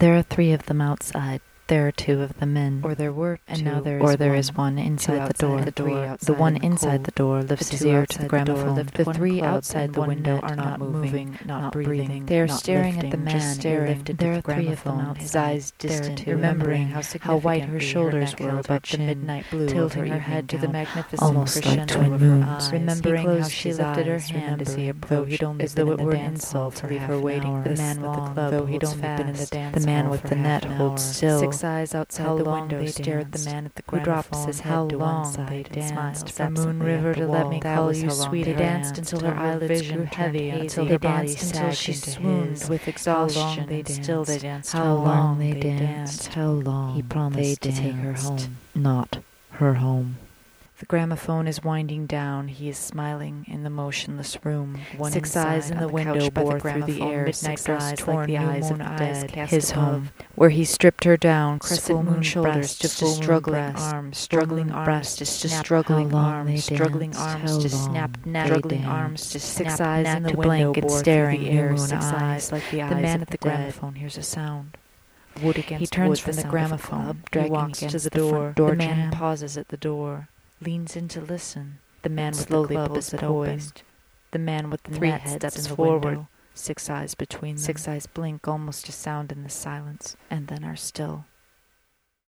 There are 3 of them outside. There are 2 of them in. Or there were 2, and now there is one inside the door. The one inside the door lifts his ear to the gramophone. The 3 outside the window are not moving, not breathing. They are not staring lifting, at the man just staring. lifted There the are 3 of them gramophone, outside. his eyes distant, remembering how white her shoulders were above the midnight blue, tilting her head to the magnificent almost like crescendo twin of her moons. eyes. Remembering He how she his lifted her eyes, hand as he remembering, approached, as though it were an insult to leave her waiting. The The man man with the club though he'd holds only been in the fast. dance The man hall with for the half net an holds hour. still. 6 eyes outside How the long window they stared at the danced. man at the Who gramophone. drops his head How to one long side they and danced. smiles From Moon absently River at the to let wall. me That call was you how long sweet. they They danced danced. until her eyelids grew heavy, until They her body danced until sagged she into swooned his. with How exhaustion. long they And still they danced. danced. How long they danced. How long He promised they to take her danced. home. Not her home. The gramophone is winding down. He is smiling in the motionless room. 6 eyes in the window bore through the air. Midnight 6 dress eyes torn, like the new eyes moon of the eyes dead. cast His above, home. where he stripped her down, Crescent full moon moon shoulders, breast, just full a moon struggling breast, arms, full struggling moon arms breast, to just snap, struggling how long arms, they struggling danced, arms how to long snap, they struggling arms danced. to 6 snap, eyes in the to window blanket bore staring, through the air. new moon 6 eyes, eyes like the eyes the man of at the the dead. gramophone hears a sound. Wood against He turns wood, from the sound of a gramophone, club, dragging walks against to the the door. front door The man jamb. pauses at the door, leans in to listen. The man with slowly the club pulls is it open. poised. The man with the 3 net heads steps in the forward. window. 6 eyes between them. 6 eyes blink almost a sound in the silence, and then are still.